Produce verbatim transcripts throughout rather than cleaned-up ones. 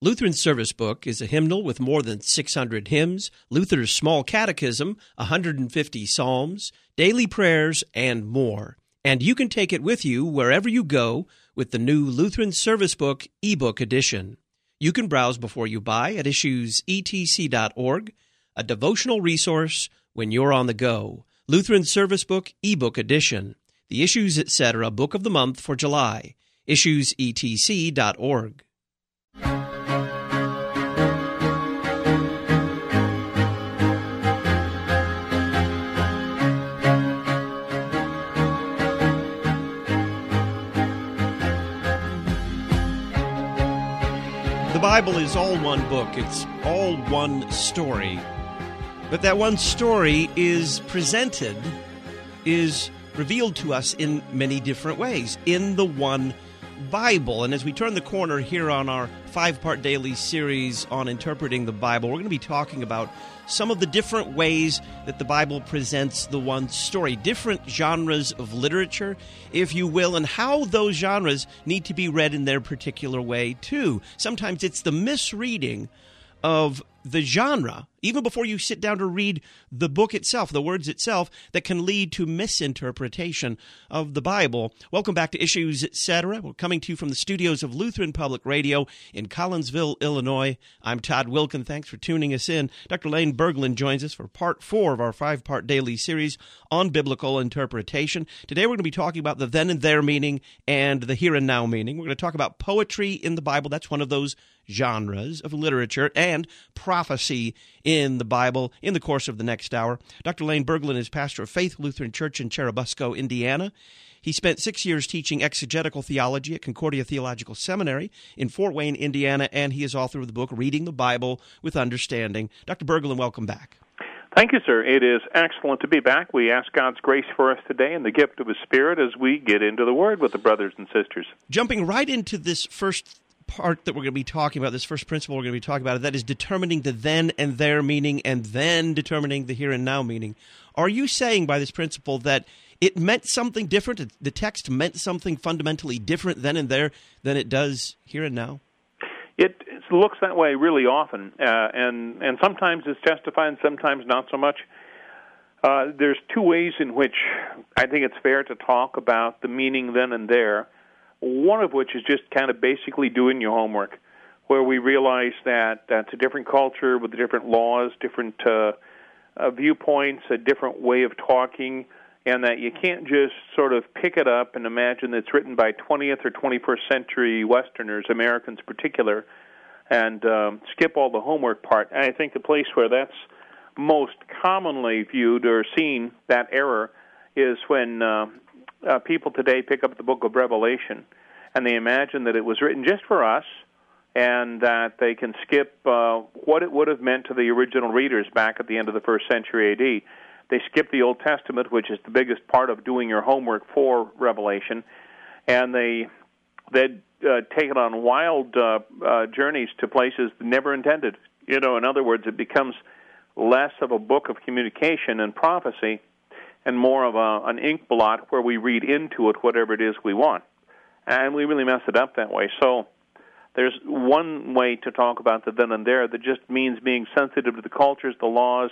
Lutheran's Service Book is a hymnal with more than six hundred hymns, Luther's Small Catechism, one hundred fifty psalms, daily prayers, and more. And you can take it with you wherever you go with the new Lutheran Service Book ebook edition. You can browse before you buy at issues e t c dot org, a devotional resource when you're on the go. Lutheran Service Book ebook edition, the Issues Etc. Book of the Month for July, issues e t c dot org. The Bible is all one book. It's all one story. But that one story is presented, is revealed to us in many different ways in the one Bible. And as we turn the corner here on our five-part daily series on interpreting the Bible, we're going to be talking about some of the different ways that the Bible presents the one story, different genres of literature, if you will, and how those genres need to be read in their particular way, too. Sometimes it's the misreading of the genre, even before you sit down to read the book itself, the words itself, that can lead to misinterpretation of the Bible. Welcome back to Issues Etc. We're coming to you from the studios of Lutheran Public Radio in Collinsville, Illinois. I'm Todd Wilkin. Thanks for tuning us in. Doctor Lane Berglund joins us for part four of our five-part daily series on biblical interpretation. Today we're going to be talking about the then and there meaning and the here and now meaning. We're going to talk about poetry in the Bible. That's one of those genres of literature, and prophecy in the Bible in the course of the next hour. Doctor Lane Berglund is pastor of Faith Lutheran Church in Cherubusco, Indiana. He spent six years teaching exegetical theology at Concordia Theological Seminary in Fort Wayne, Indiana, and he is author of the book Reading the Bible with Understanding. Doctor Berglund, welcome back. Thank you, sir. It is excellent to be back. We ask God's grace for us today and the gift of His Spirit as we get into the Word with the brothers and sisters. Jumping right into this first part that we're going to be talking about, this first principle we're going to be talking about, that is determining the then and there meaning and then determining the here and now meaning. Are you saying by this principle that it meant something different, the text meant something fundamentally different then and there than it does here and now? It looks that way really often, uh, and, and sometimes it's justified and sometimes not so much. Uh, there's two ways in which I think it's fair to talk about the meaning then and there. One of which is just kind of basically doing your homework, where we realize that that's a different culture with different laws, different uh, uh, viewpoints, a different way of talking, and that you can't just sort of pick it up and imagine that it's written by twentieth or twenty-first century Westerners, Americans in particular, and um, skip all the homework part. And I think the place where that's most commonly viewed or seen, that error, is when Uh, Uh, people today pick up the book of Revelation, and they imagine that it was written just for us, and that they can skip uh, what it would have meant to the original readers back at the end of the first century A D. They skip the Old Testament, which is the biggest part of doing your homework for Revelation, and they they uh, take it on wild uh, uh, journeys to places never intended. You know, in other words, it becomes less of a book of communication and prophecy, and more of a, an ink blot where we read into it whatever it is we want. And we really mess it up that way. So there's one way to talk about the then and there that just means being sensitive to the cultures, the laws,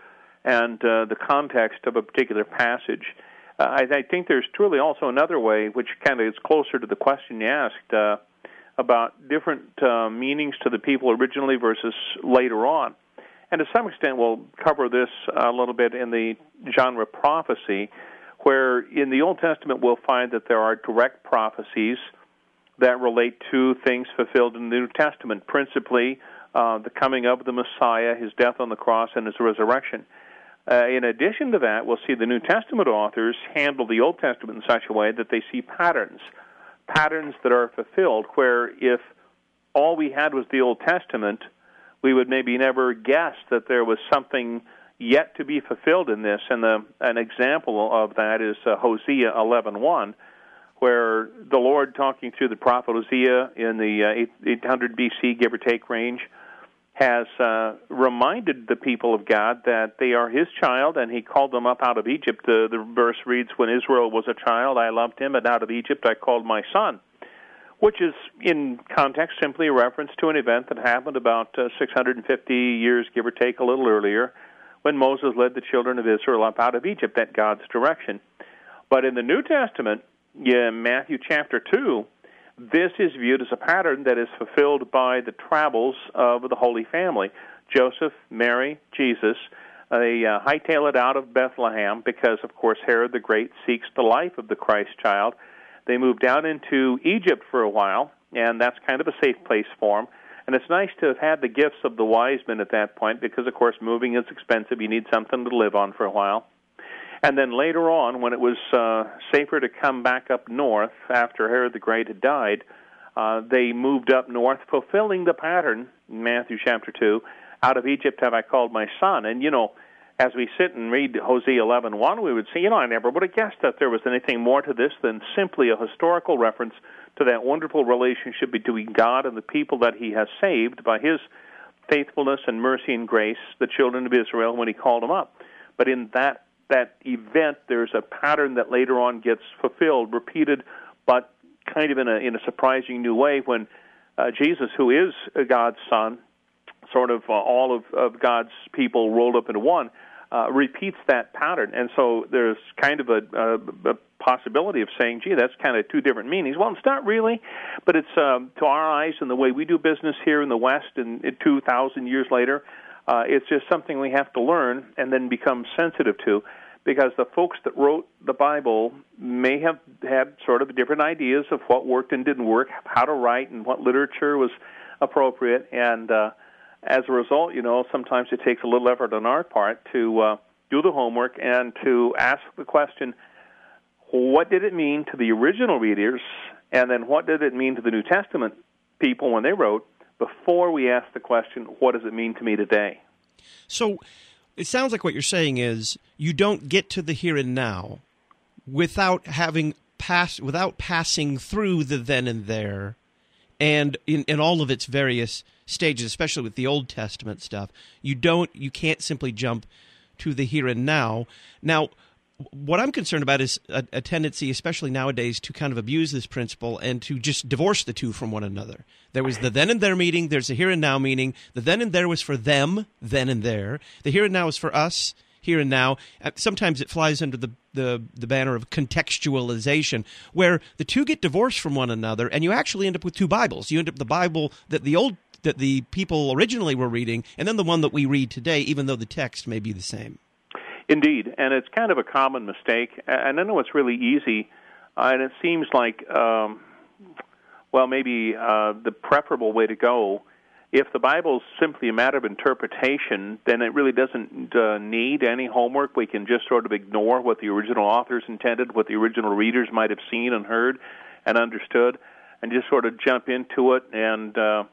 and uh, the context of a particular passage. Uh, I, I think there's truly also another way, which kind of is closer to the question you asked, uh, about different uh, meanings to the people originally versus later on. And to some extent, we'll cover this a little bit in the genre prophecy, where in the Old Testament we'll find that there are direct prophecies that relate to things fulfilled in the New Testament, principally uh, the coming of the Messiah, His death on the cross, and His resurrection. Uh, in addition to that, we'll see the New Testament authors handle the Old Testament in such a way that they see patterns, patterns that are fulfilled, where if all we had was the Old Testament, we would maybe never guess that there was something yet to be fulfilled in this. And the, an example of that is uh, Hosea eleven one, where the Lord, talking through the prophet Hosea in the uh, eight hundred B C, give or take range, has uh, reminded the people of God that they are His child, and He called them up out of Egypt. Uh, the verse reads, when Israel was a child, I loved him, and out of Egypt I called my son. which is, in context, simply a reference to an event that happened about uh, six hundred fifty years, give or take, a little earlier, when Moses led the children of Israel up out of Egypt at God's direction. But in the New Testament, yeah, Matthew chapter two, this is viewed as a pattern that is fulfilled by the travels of the Holy Family. Joseph, Mary, Jesus, they uh, hightail it out of Bethlehem because, of course, Herod the Great seeks the life of the Christ child. They move down into Egypt for a while, and that's kind of a safe place for them. And it's nice to have had the gifts of the wise men at that point because, of course, moving is expensive. You need something to live on for a while. And then later on, when it was uh, safer to come back up north after Herod the Great had died, uh, they moved up north, fulfilling the pattern, in Matthew chapter two, out of Egypt have I called my son. And, you know, as we sit and read Hosea eleven one, we would say, you know, I never would have guessed that there was anything more to this than simply a historical reference to that wonderful relationship between God and the people that he has saved by his faithfulness and mercy and grace, the children of Israel, when he called them up. But in that that event, there's a pattern that later on gets fulfilled, repeated, but kind of in a in a surprising new way when uh, Jesus, who is God's son, sort of uh, all of, of God's people rolled up into one, uh, repeats that pattern. And so there's kind of a, a, a possibility of saying, gee, that's kind of two different meanings. Well, it's not really, but it's um, to our eyes and the way we do business here in the West and two thousand years later, uh, it's just something we have to learn and then become sensitive to, because the folks that wrote the Bible may have had sort of different ideas of what worked and didn't work, how to write and what literature was appropriate, and uh, as a result, you know, sometimes it takes a little effort on our part to uh, do the homework and to ask the question, what did it mean to the original readers, and then what did it mean to the New Testament people when they wrote, before we ask the question, what does it mean to me today? So it sounds like what you're saying is you don't get to the here and now without having passed, without passing through the then and there, and in, in all of its various stages, especially with the Old Testament stuff. You don't, you can't simply jump to the here and now. Now, what I'm concerned about is a, a tendency, especially nowadays, to kind of abuse this principle and to just divorce the two from one another. There was the then and there meaning, there's a here and now meaning. The then and there was for them, then and there. The here and now is for us, here and now. Sometimes it flies under the, the, the banner of contextualization, where the two get divorced from one another, and you actually end up with two Bibles. You end up with the Bible that the old that the people originally were reading, and then the one that we read today, even though the text may be the same. Indeed, and it's kind of a common mistake, and I know it's really easy, uh, and it seems like, um, well, maybe uh, the preferable way to go. If the Bible is simply a matter of interpretation, then it really doesn't uh, need any homework. We can just sort of ignore what the original authors intended, what the original readers might have seen and heard and understood, and just sort of jump into it. And uh,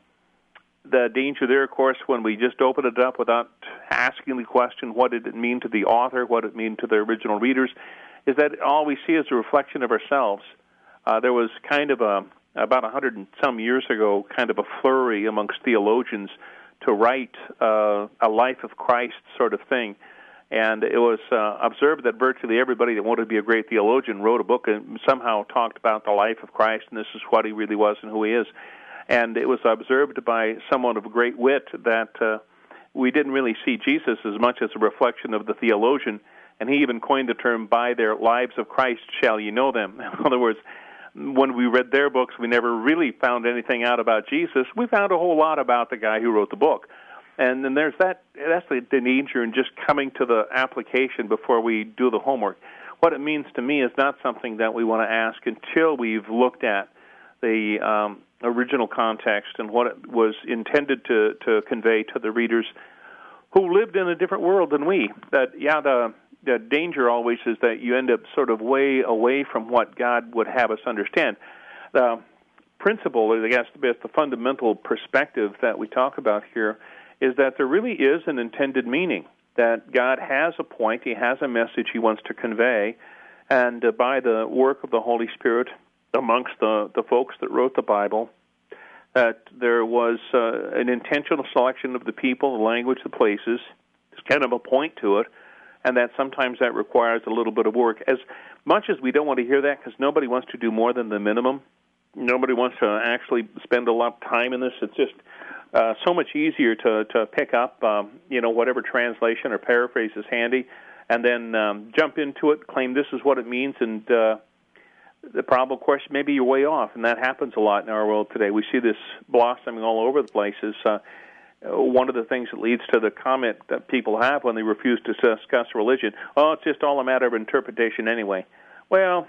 the danger there, of course, when we just open it up without asking the question, what did it mean to the author, what did it mean to the original readers, is that all we see is a reflection of ourselves. Uh, there was kind of a about a hundred and some years ago, kind of a flurry amongst theologians to write uh, a life of Christ sort of thing. And it was uh, observed that virtually everybody that wanted to be a great theologian wrote a book and somehow talked about the life of Christ, and this is what he really was and who he is. And it was observed by someone of great wit that uh, we didn't really see Jesus as much as a reflection of the theologian, and he even coined the term, by their lives of Christ shall you know them. In other words, when we read their books, we never really found anything out about Jesus. We found a whole lot about the guy who wrote the book. And then there's that, that's the danger in just coming to the application before we do the homework. What it means to me is not something that we want to ask until we've looked at the um, original context and what it was intended to, to convey to the readers who lived in a different world than we. That, yeah, the... The danger always is that you end up sort of way away from what God would have us understand. The principle, or I guess the fundamental perspective that we talk about here, is that there really is an intended meaning, that God has a point, he has a message he wants to convey, and uh, by the work of the Holy Spirit amongst the, the folks that wrote the Bible, that there was uh, an intentional selection of the people, the language, the places. There's kind of a point to it, and that sometimes that requires a little bit of work. As much as we don't want to hear that, because nobody wants to do more than the minimum, nobody wants to actually spend a lot of time in this. It's just uh, so much easier to, to pick up, um, you know, whatever translation or paraphrase is handy, and then um, jump into it, claim this is what it means, and uh, the problem, of course, maybe you're way off, and that happens a lot in our world today. We see this blossoming all over the place. Is uh, one of the things that leads to the comment that people have when they refuse to discuss religion. Oh, it's just all a matter of interpretation anyway. Well,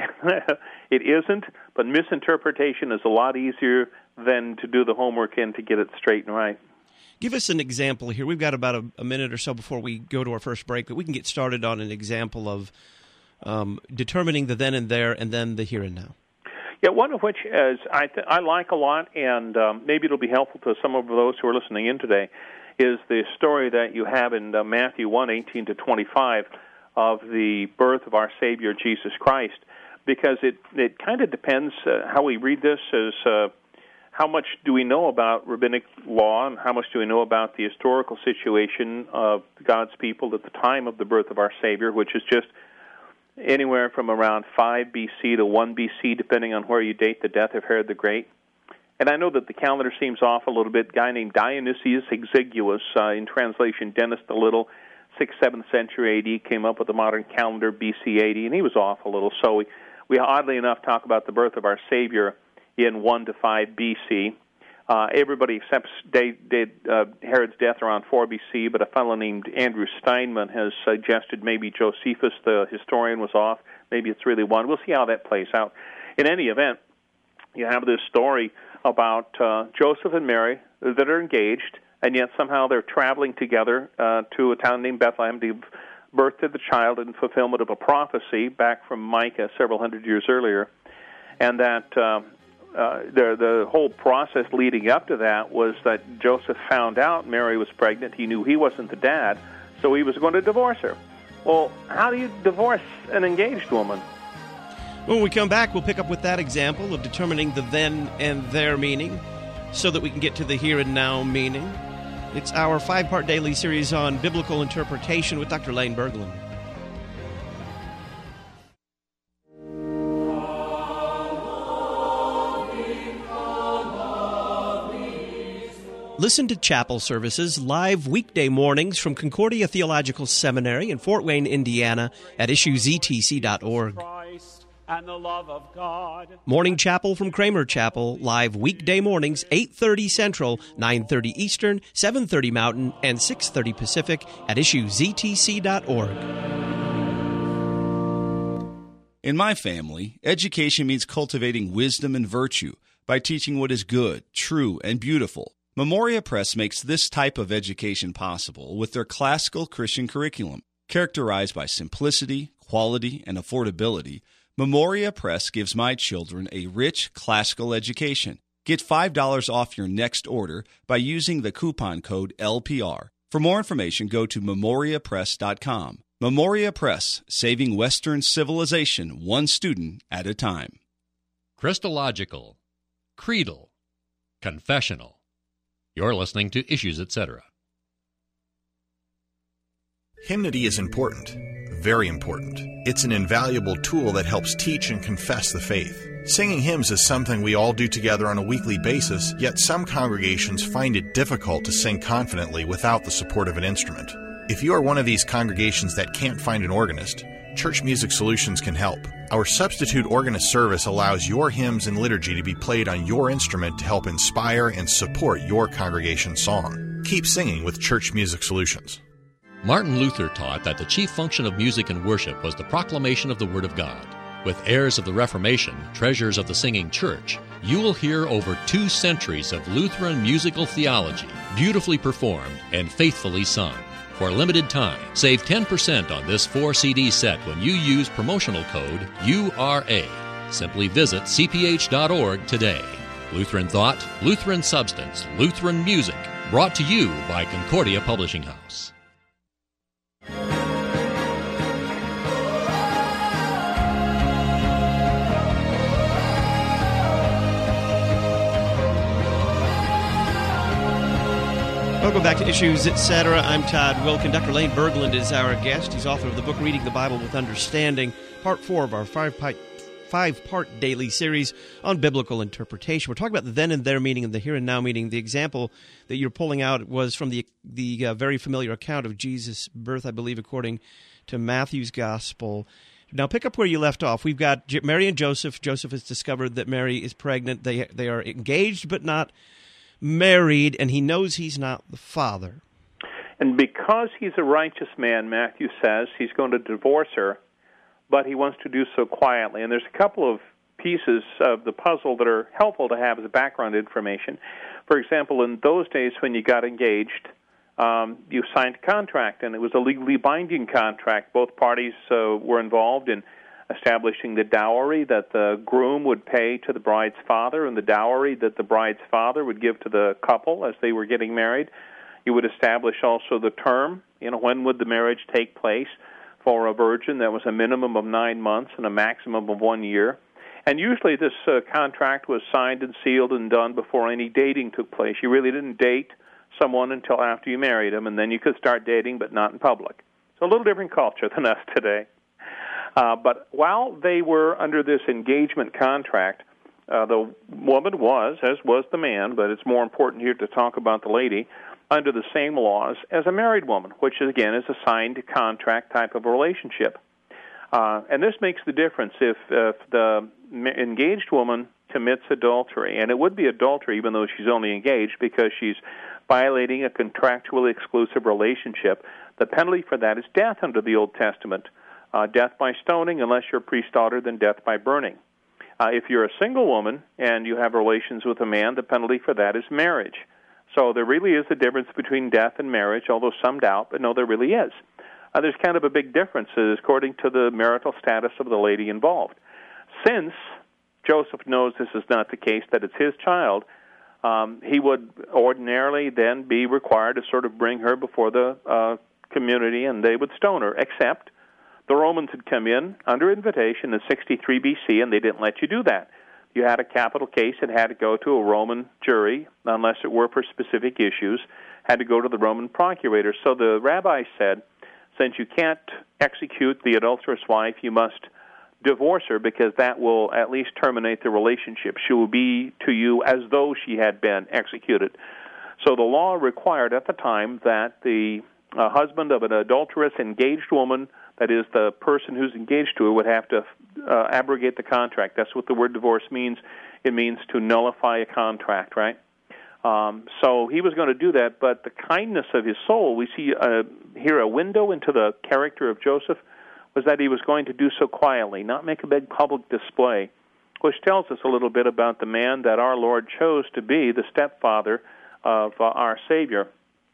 it isn't, but misinterpretation is a lot easier than to do the homework and to get it straight and right. Give us an example here. We've got about a, a minute or so before we go to our first break, but we can get started on an example of um, determining the then and there and then the here and now. Yeah, one of which is I, th- I like a lot, and um, maybe it'll be helpful to some of those who are listening in today, is the story that you have in uh, Matthew one, eighteen to twenty-five of the birth of our Savior, Jesus Christ, because it, it kind of depends uh, how we read this as uh, how much do we know about rabbinic law and how much do we know about the historical situation of God's people at the time of the birth of our Savior, which is just anywhere from around five B C to one B C, depending on where you date the death of Herod the Great. And I know that the calendar seems off a little bit. A guy named Dionysius Exiguus, uh, in translation Dennis the Little, sixth, seventh century A D, came up with the modern calendar B C eighty, and he was off a little. So we, we oddly enough, talk about the birth of our Savior in one to five B C. Uh, everybody accepts date, date, uh, Herod's death around four B C, but a fellow named Andrew Steinman has suggested maybe Josephus, the historian, was off. Maybe it's really one. We'll see how that plays out. In any event, you have this story about uh, Joseph and Mary that are engaged, and yet somehow they're traveling together uh, to a town named Bethlehem to give birth to the child in fulfillment of a prophecy back from Micah several hundred years earlier, and that uh, uh, the, the whole process leading up to that was that Joseph found out Mary was pregnant. He knew he wasn't the dad, so he was going to divorce her. Well, how do you divorce an engaged woman? When we come back, we'll pick up with that example of determining the then and there meaning so that we can get to the here and now meaning. It's our five-part daily series on biblical interpretation with Doctor Lane Berglund. Listen to chapel services live weekday mornings from Concordia Theological Seminary in Fort Wayne, Indiana at issue z t c dot org. And the love of God. Morning Chapel from Kramer Chapel, live weekday mornings, eight thirty Central, nine thirty Eastern, seven thirty Mountain, and six thirty Pacific at issue z t c dot org. In my family, education means cultivating wisdom and virtue by teaching what is good, true, and beautiful. Memoria Press makes this type of education possible with their classical Christian curriculum. Characterized by simplicity, quality, and affordability, Memoria Press gives my children a rich classical education. Get five dollars off your next order by using the coupon code L P R. For more information, go to memoria press dot com. Memoria Press, saving Western civilization one student at a time. Christological, creedal, confessional. You're listening to Issues, et cetera. Hymnody is important, very important. It's an invaluable tool that helps teach and confess the faith. Singing hymns is something we all do together on a weekly basis, yet some congregations find it difficult to sing confidently without the support of an instrument. If you are one of these congregations that can't find an organist, Church Music Solutions can help. Our substitute organist service allows your hymns and liturgy to be played on your instrument to help inspire and support your congregation's song. Keep singing with Church Music Solutions. Martin Luther taught that the chief function of music and worship was the proclamation of the Word of God. With heirs of the Reformation, treasures of the singing church, you will hear over two centuries of Lutheran musical theology, beautifully performed and faithfully sung. For a limited time, save ten percent on this four C D set when you use promotional code U R A. Simply visit c p h dot org today. Lutheran Thought, Lutheran Substance, Lutheran Music, brought to you by Concordia Publishing House. Welcome back to Issues, et cetera. I'm Todd Wilkin. Doctor Lane Berglund is our guest. He's author of the book Reading the Bible with Understanding, part four of our five-part, five-part daily series on biblical interpretation. We're talking about the then and there meaning and the here and now meaning. The example that you're pulling out was from the the uh, very familiar account of Jesus' birth, I believe, according to Matthew's Gospel. Now, pick up where you left off. We've got Mary and Joseph. Joseph has discovered that Mary is pregnant. They they are engaged but not married, and he knows he's not the father. And because he's a righteous man, Matthew says, he's going to divorce her, but he wants to do so quietly. And there's a couple of pieces of the puzzle that are helpful to have as background information. For example, in those days when you got engaged, um, you signed a contract, and it was a legally binding contract. Both parties uh, were involved in establishing the dowry that the groom would pay to the bride's father and the dowry that the bride's father would give to the couple as they were getting married. You would establish also the term, you know, when would the marriage take place. For a virgin, that was a minimum of nine months and a maximum of one year. And usually this uh, contract was signed and sealed and done before any dating took place. You really didn't date someone until after you married them, and then you could start dating, but not in public. It's a little different culture than us today. Uh, but while they were under this engagement contract, uh, the woman was, as was the man, but it's more important here to talk about the lady, under the same laws as a married woman, which, again, is a signed contract type of relationship. Uh, and this makes the difference if, if the engaged woman commits adultery, and it would be adultery even though she's only engaged because she's violating a contractually exclusive relationship. The penalty for that is death under the Old Testament. Uh, death by stoning, unless you're a priest's daughter, then death by burning. Uh, if you're a single woman and you have relations with a man, the penalty for that is marriage. So there really is a difference between death and marriage, although some doubt, but no, there really is. Uh, there's kind of a big difference according to the marital status of the lady involved. Since Joseph knows this is not the case, that it's his child, um, he would ordinarily then be required to sort of bring her before the uh, community, and they would stone her, except the Romans had come in under invitation in sixty-three B C, and they didn't let you do that. You had a capital case, it had to go to a Roman jury, unless it were for specific issues, had to go to the Roman procurator. So the rabbi said, since you can't execute the adulterous wife, you must divorce her, because that will at least terminate the relationship. She will be to you as though she had been executed. So the law required at the time that the uh, husband of an adulterous engaged woman, that is, the person who's engaged to her, would have to uh, abrogate the contract. That's what the word divorce means. It means to nullify a contract, right? Um, so he was going to do that, but the kindness of his soul, we see uh, here a window into the character of Joseph, was that he was going to do so quietly, not make a big public display, which tells us a little bit about the man that our Lord chose to be the stepfather of uh, our Savior.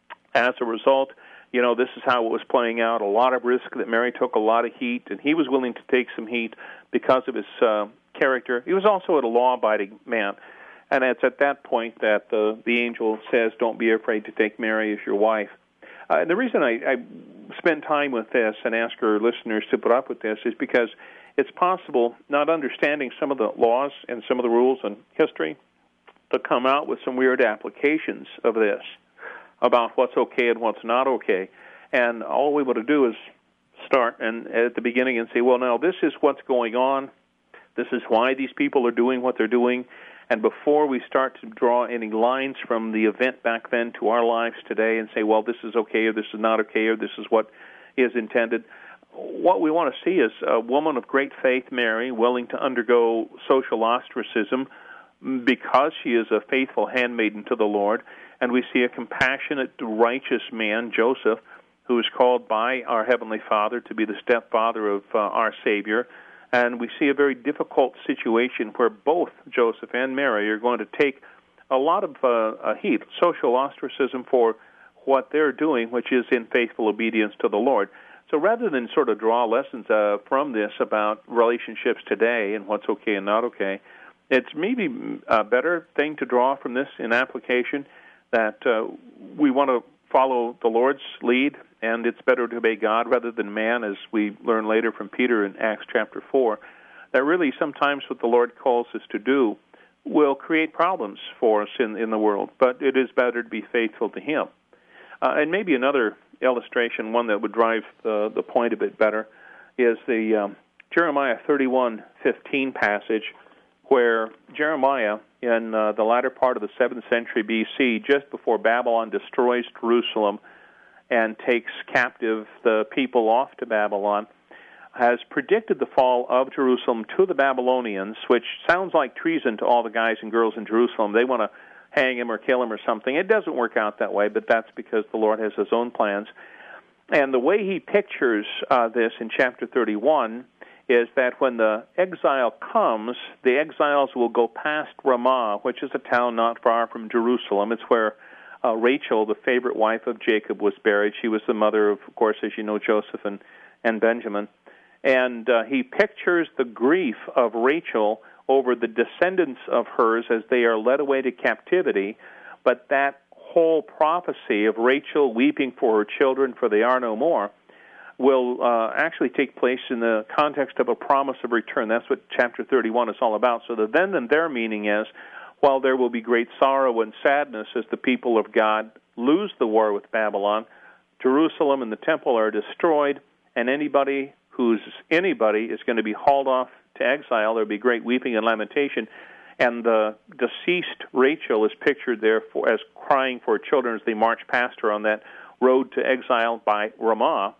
As a result, you know, this is how it was playing out. A lot of risk that Mary took, a lot of heat, and he was willing to take some heat because of his uh, character. He was also a law-abiding man. And it's at that point that the, the angel says, don't be afraid to take Mary as your wife. Uh, and the reason I, I spend time with this and ask our listeners to put up with this is because it's possible, not understanding some of the laws and some of the rules and history, to come out with some weird applications of this about what's okay and what's not okay. And all we want to do is start and at the beginning and say, well, now this is what's going on. This is why these people are doing what they're doing. And before we start to draw any lines from the event back then to our lives today and say, well, this is okay or this is not okay or this is what is intended, what we want to see is a woman of great faith, Mary, willing to undergo social ostracism because she is a faithful handmaiden to the Lord. And we see a compassionate, righteous man, Joseph, who is called by our Heavenly Father to be the stepfather of uh, our Savior. And we see a very difficult situation where both Joseph and Mary are going to take a lot of uh, heat, social ostracism for what they're doing, which is in faithful obedience to the Lord. So rather than sort of draw lessons uh, from this about relationships today and what's okay and not okay, it's maybe a better thing to draw from this in application that uh, we want to follow the Lord's lead, and it's better to obey God rather than man, as we learn later from Peter in Acts chapter four, that really sometimes what the Lord calls us to do will create problems for us in, in the world, but it is better to be faithful to Him. Uh, and maybe another illustration, one that would drive the, the point a bit better, is the um, Jeremiah thirty-one fifteen passage, where Jeremiah, in uh, the latter part of the seventh century B C, just before Babylon destroys Jerusalem and takes captive the people off to Babylon, has predicted the fall of Jerusalem to the Babylonians, which sounds like treason to all the guys and girls in Jerusalem. They want to hang him or kill him or something. It doesn't work out that way, but that's because the Lord has his own plans. And the way he pictures uh, this in chapter thirty-one is that when the exile comes, the exiles will go past Ramah, which is a town not far from Jerusalem. It's where uh, Rachel, the favorite wife of Jacob, was buried. She was the mother of, of course, as you know, Joseph and, and Benjamin. And uh, he pictures the grief of Rachel over the descendants of hers as they are led away to captivity, but that whole prophecy of Rachel weeping for her children, for they are no more, will uh, actually take place in the context of a promise of return. That's what chapter thirty-one is all about. So the then and there meaning is, while there will be great sorrow and sadness as the people of God lose the war with Babylon, Jerusalem and the temple are destroyed, and anybody who's anybody is going to be hauled off to exile. There will be great weeping and lamentation. And the deceased Rachel is pictured there for, as crying for her children as they march past her on that road to exile by Ramah,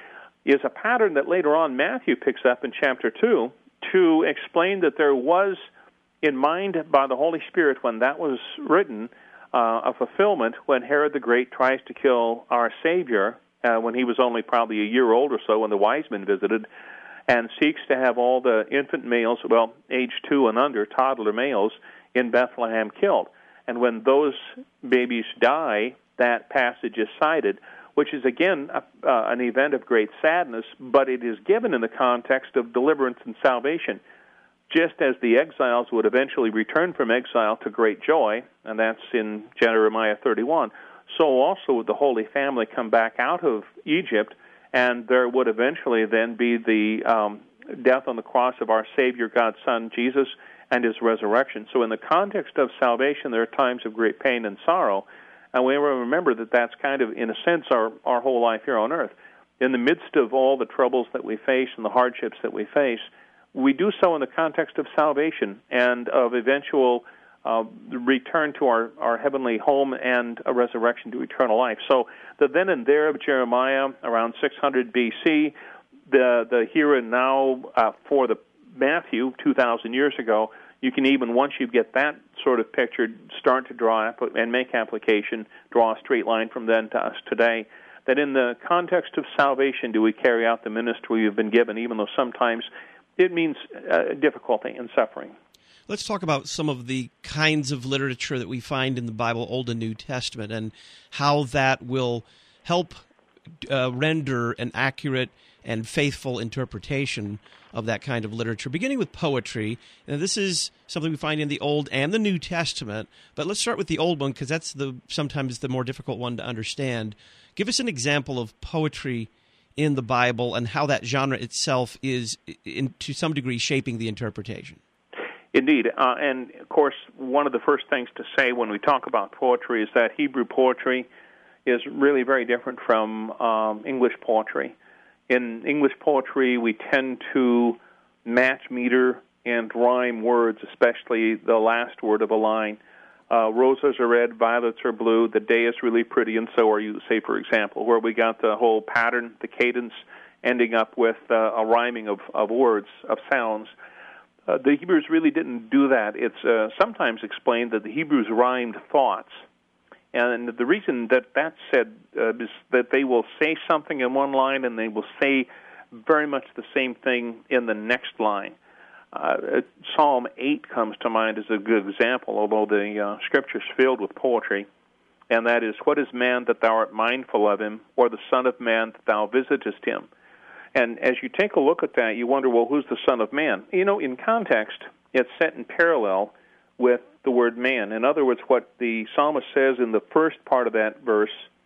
is a pattern that later on Matthew picks up in chapter two to explain that there was, in mind by the Holy Spirit when that was written, uh, a fulfillment when Herod the Great tries to kill our Savior, uh, when he was only probably a year old or so when the wise men visited, and seeks to have all the infant males, well, age two and under, toddler males, in Bethlehem killed. And when those babies die, that passage is cited, which is, again, a, uh, an event of great sadness, but it is given in the context of deliverance and salvation. Just as the exiles would eventually return from exile to great joy, and that's in Jeremiah thirty-one, so also would the Holy Family come back out of Egypt, and there would eventually then be the um, death on the cross of our Savior, God's Son, Jesus, and his resurrection. So in the context of salvation, there are times of great pain and sorrow, and we remember that that's kind of, in a sense, our, our whole life here on earth. In the midst of all the troubles that we face and the hardships that we face, we do so in the context of salvation and of eventual uh, return to our, our heavenly home and a resurrection to eternal life. So the then and there of Jeremiah, around six hundred B C, the, the here and now uh, for the Matthew, two thousand years ago, you can even, once you get that sort of picture, start to draw and make application, draw a straight line from then to us today, that in the context of salvation do we carry out the ministry we've been given, even though sometimes it means uh, difficulty and suffering. Let's talk about some of the kinds of literature that we find in the Bible, Old and New Testament, and how that will help uh, render an accurate and faithful interpretation of that kind of literature, beginning with poetry. Now, this is something we find in the Old and the New Testament, but let's start with the Old one because that's the sometimes the more difficult one to understand. Give us an example of poetry in the Bible and how that genre itself is, in, to some degree, shaping the interpretation. Indeed, uh, and of course, one of the first things to say when we talk about poetry is that Hebrew poetry is really very different from um, English poetry. In English poetry, we tend to match meter and rhyme words, especially the last word of a line. Uh, roses are red, violets are blue, the day is really pretty, and so are you, say, for example, where we got the whole pattern, the cadence, ending up with uh, a rhyming of, of words, of sounds. Uh, the Hebrews really didn't do that. It's uh, sometimes explained that the Hebrews rhymed thoughts. And the reason that that's said uh, is that they will say something in one line and they will say very much the same thing in the next line. Uh, Psalm eight comes to mind as a good example, although the uh, Scripture's filled with poetry, and that is, what is man that thou art mindful of him, or the son of man that thou visitest him? And as you take a look at that, you wonder, well, who's the Son of Man? You know, in context, it's set in parallel with the word man. In other words, what the psalmist says in the first part of that verse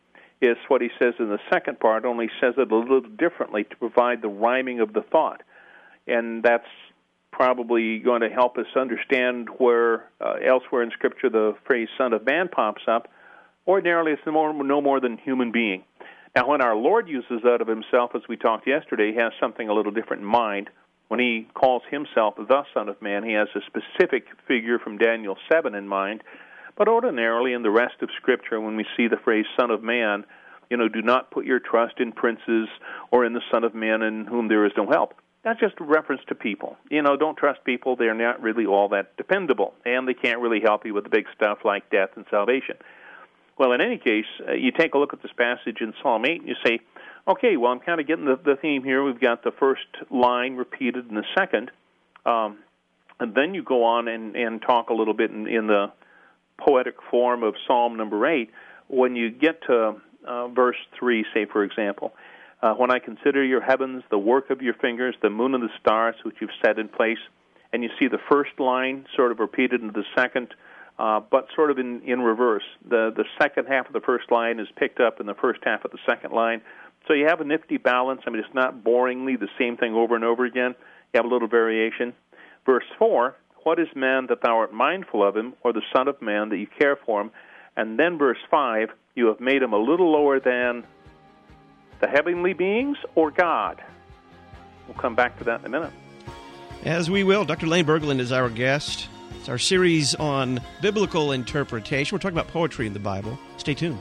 is what he says in the second part, only says it a little differently to provide the rhyming of the thought. And that's probably going to help us understand where uh, elsewhere in Scripture the phrase Son of Man pops up. Ordinarily, it's no more, no more than human being. Now, when our Lord uses that of himself, as we talked yesterday, he has something a little different in mind. when he calls himself the Son of Man, he has a specific figure from Daniel seven in mind. But ordinarily in the rest of Scripture, when we see the phrase Son of Man, you know, do not put your trust in princes or in the Son of Man in whom there is no help. That's just a reference to people. You know, don't trust people. They're not really all that dependable, and they can't really help you with the big stuff like death and salvation. Well, in any case, uh, you take a look at this passage in Psalm eight, and you say, okay, well, I'm kind of getting the, the theme here. We've got the first line repeated in the second, um, and then you go on and, and talk a little bit in, in the poetic form of Psalm number eight. When you get to uh, verse three, say, for example, Uh, when I consider your heavens, the work of your fingers, the moon and the stars which you've set in place, and you see the first line sort of repeated into the second, uh, but sort of in, in reverse. The, the second half of the first line is picked up in the first half of the second line. So you have a nifty balance. I mean, it's not boringly the same thing over and over again. You have a little variation. Verse four, what is man that thou art mindful of him, or the son of man that you care for him? And then verse five, you have made him a little lower than the heavenly beings or God? We'll come back to that in a minute. As we will. Doctor Lane Berglund is our guest. It's our series on biblical interpretation. We're talking about poetry in the Bible. Stay tuned.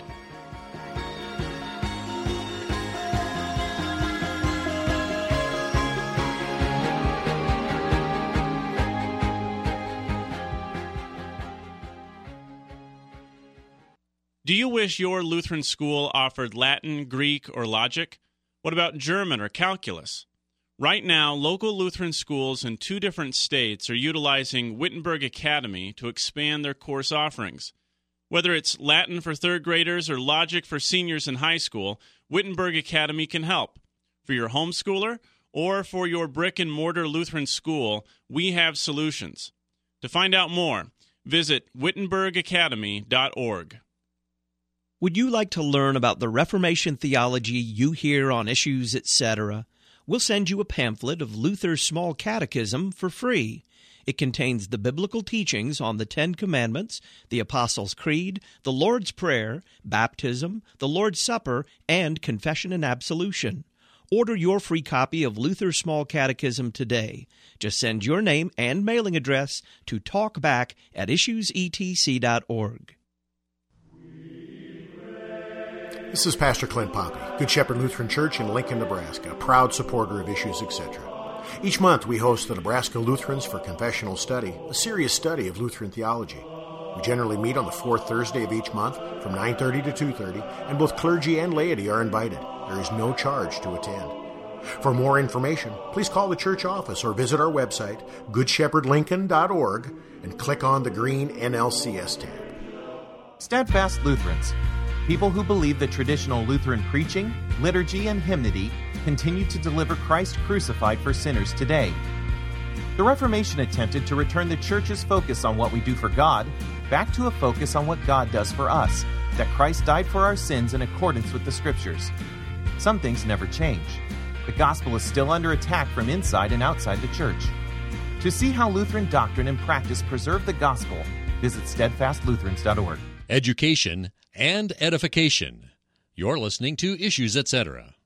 Do you wish your Lutheran school offered Latin, Greek, or logic? What about German or calculus? Right now, local Lutheran schools in two different states are utilizing Wittenberg Academy to expand their course offerings. Whether it's Latin for third graders or logic for seniors in high school, Wittenberg Academy can help. For your homeschooler or for your brick-and-mortar Lutheran school, we have solutions. To find out more, visit wittenberg academy dot org. Would you like to learn about the Reformation theology you hear on Issues, et cetera? We'll send you a pamphlet of Luther's Small Catechism for free. It contains the biblical teachings on the Ten Commandments, the Apostles' Creed, the Lord's Prayer, baptism, the Lord's Supper, and confession and absolution. Order your free copy of Luther's Small Catechism today. Just send your name and mailing address to talkback at issues e t c dot org. This is Pastor Clint Poppy, Good Shepherd Lutheran Church in Lincoln, Nebraska, a proud supporter of Issues, et cetera. Each month we host the Nebraska Lutherans for Confessional Study, a serious study of Lutheran theology. We generally meet on the fourth Thursday of each month from nine thirty to two thirty, and both clergy and laity are invited. There is no charge to attend. For more information, please call the church office or visit our website, good shepherd lincoln dot org, and click on the green N L C S tab. Steadfast Lutherans, people who believe that traditional Lutheran preaching, liturgy, and hymnody continue to deliver Christ crucified for sinners today. The Reformation attempted to return the Church's focus on what we do for God back to a focus on what God does for us, that Christ died for our sins in accordance with the Scriptures. Some things never change. The gospel is still under attack from inside and outside the Church. To see how Lutheran doctrine and practice preserve the gospel, visit steadfast lutherans dot org. Education and edification. You're listening to Issues, et cetera.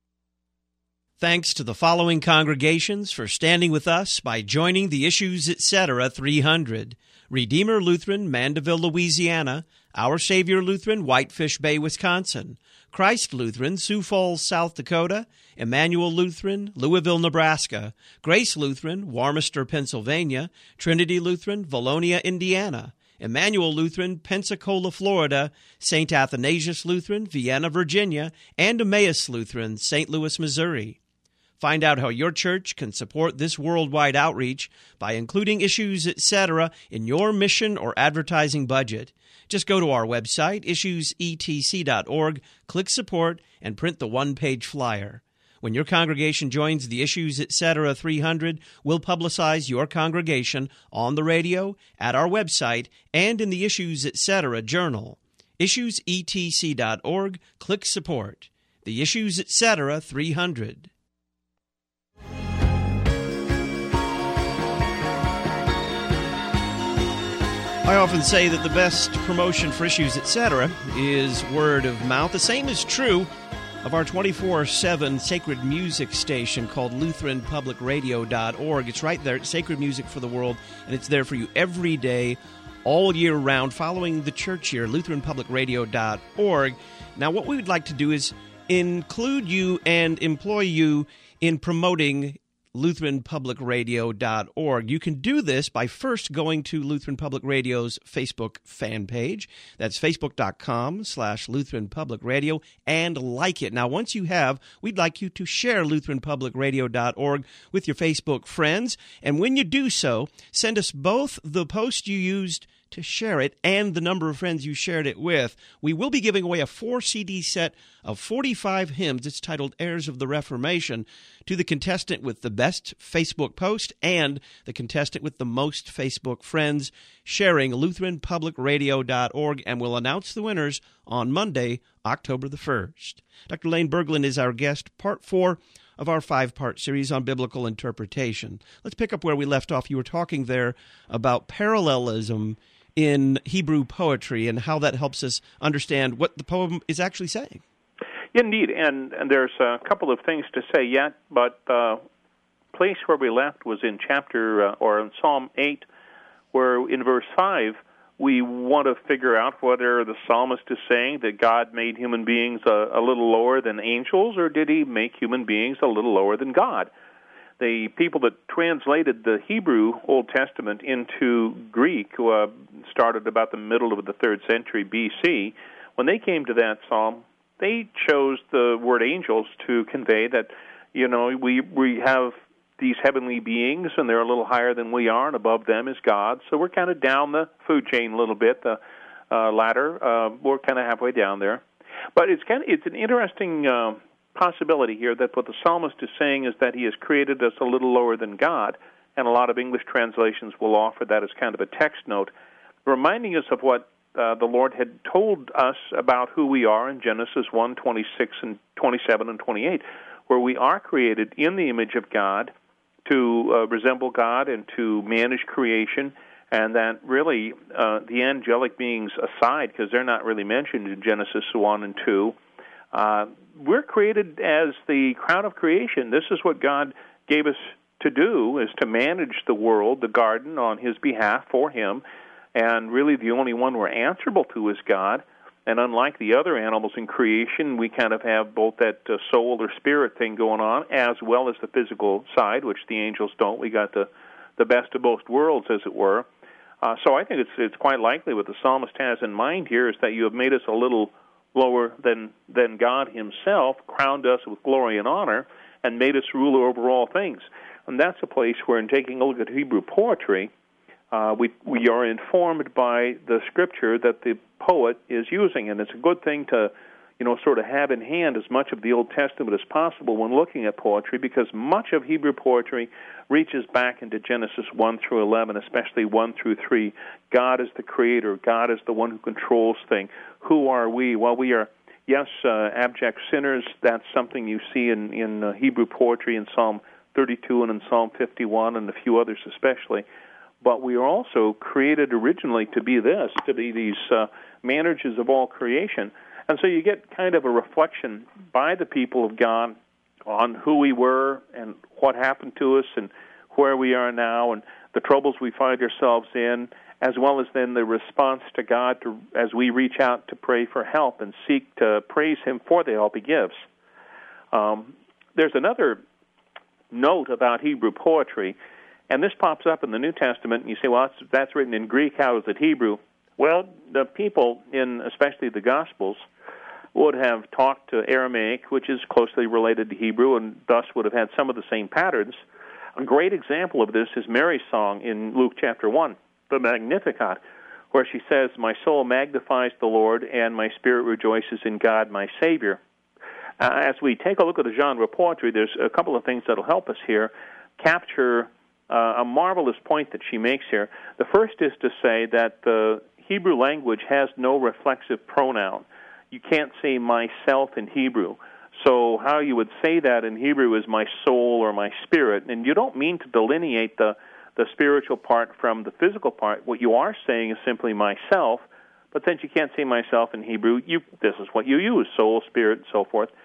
Thanks to the following congregations for standing with us by joining the Issues, et cetera three hundred. Redeemer Lutheran, Mandeville, Louisiana. Our Savior Lutheran, Whitefish Bay, Wisconsin. Christ Lutheran, Sioux Falls, South Dakota. Emmanuel Lutheran, Louisville, Nebraska. Grace Lutheran, Warmester, Pennsylvania. Trinity Lutheran, Valonia, Indiana. Emmanuel Lutheran, Pensacola, Florida, Saint Athanasius Lutheran, Vienna, Virginia, and Emmaus Lutheran, Saint Louis, Missouri. Find out how your church can support this worldwide outreach by including Issues, et cetera in your mission or advertising budget. Just go to our website, issues e t c dot org, click Support, and print the one-page flyer. When your congregation joins the Issues, et cetera three hundred, we'll publicize your congregation on the radio, at our website, and in the Issues, et cetera journal. issues e t c dot org, click Support. The Issues, et cetera three hundred. I often say that the best promotion for Issues, et cetera is word of mouth. The same is true of our twenty-four seven sacred music station called Lutheran Public Radio dot org. It's right there, Sacred Music for the World, and it's there for you every day, all year round, following the church year, Lutheran Public Radio dot org. Now, what we would like to do is include you and employ you in promoting Lutheran Public Radio dot org. You can do this by first going to Lutheran Public Radio's Facebook fan page. That's facebook.com slash Lutheran Public Radio, and like it. Now, once you have, we'd like you to share Lutheran Public Radio dot org with your Facebook friends. And when you do so, send us both the post you used to share it and the number of friends you shared it with. We will be giving away a four C D set of forty-five hymns. It's titled Heirs of the Reformation, to the contestant with the best Facebook post and the contestant with the most Facebook friends sharing Lutheran Public Radio dot org, and we'll announce the winners on Monday, October the first. Doctor Lane Berglund is our guest, part four of our five-part series on biblical interpretation. Let's pick up where we left off. You were talking there about parallelism in Hebrew poetry and how that helps us understand what the poem is actually saying. Indeed, and, and there's a couple of things to say yet, but the place where we left was in chapter, uh, or in Psalm eight, where in verse five, we want to figure out whether the psalmist is saying that God made human beings a, a little lower than angels, or did he make human beings a little lower than God? The people that translated the Hebrew Old Testament into Greek, who uh, started about the middle of the third century B C, when they came to that psalm, they chose the word angels to convey that, you know, we we have these heavenly beings, and they're a little higher than we are, and above them is God. So we're kind of down the food chain a little bit, the uh, ladder. Uh, we're kind of halfway down there. But it's kind of it's an interesting Uh, possibility here that what the psalmist is saying is that he has created us a little lower than God, and a lot of English translations will offer that as kind of a text note, reminding us of what uh, the Lord had told us about who we are in Genesis one, twenty-six, and twenty-seven, and twenty-eight, where we are created in the image of God to uh, resemble God and to manage creation, and that really uh, the angelic beings aside, because they're not really mentioned in Genesis one and two, Uh, we're created as the crown of creation. This is what God gave us to do, is to manage the world, the garden, on his behalf for him. And really the only one we're answerable to is God. And unlike the other animals in creation, we kind of have both that uh, soul or spirit thing going on, as well as the physical side, which the angels don't. We got the, the best of both worlds, as it were. Uh, so I think it's it's quite likely what the psalmist has in mind here is that you have made us a little lower than than God himself, crowned us with glory and honor, and made us ruler over all things. And that's a place where, in taking a look at Hebrew poetry, uh, we we are informed by the scripture that the poet is using. And it's a good thing to, you know, sort of have in hand as much of the Old Testament as possible when looking at poetry, because much of Hebrew poetry reaches back into Genesis one through eleven, especially one through three. God is the creator. God is the one who controls things. Who are we? Well, we are, yes, uh, abject sinners. That's something you see in, in uh, Hebrew poetry in Psalm thirty-two and in Psalm fifty-one and a few others especially. But we are also created originally to be this, to be these uh, managers of all creation. And so you get kind of a reflection by the people of God on who we were and what happened to us and where we are now and the troubles we find ourselves in, as well as then the response to God to, as we reach out to pray for help and seek to praise him for the help he gives. Um, there's another note about Hebrew poetry, and this pops up in the New Testament, and you say, well, that's, that's written in Greek, how is it Hebrew? Well, the people in especially the Gospels would have talked to Aramaic, which is closely related to Hebrew, and thus would have had some of the same patterns. A great example of this is Mary's song in Luke chapter one, the Magnificat, where she says, my soul magnifies the Lord, and my spirit rejoices in God, my Savior. Uh, as we take a look at the genre of poetry, there's a couple of things that will help us here capture uh, a marvelous point that she makes here. The first is to say that the Hebrew language has no reflexive pronoun. You can't say myself in Hebrew. So how you would say that in Hebrew is my soul or my spirit. And you don't mean to delineate the, the spiritual part from the physical part. What you are saying is simply myself, but since you can't say myself in Hebrew, you this is what you use, soul, spirit, and so forth.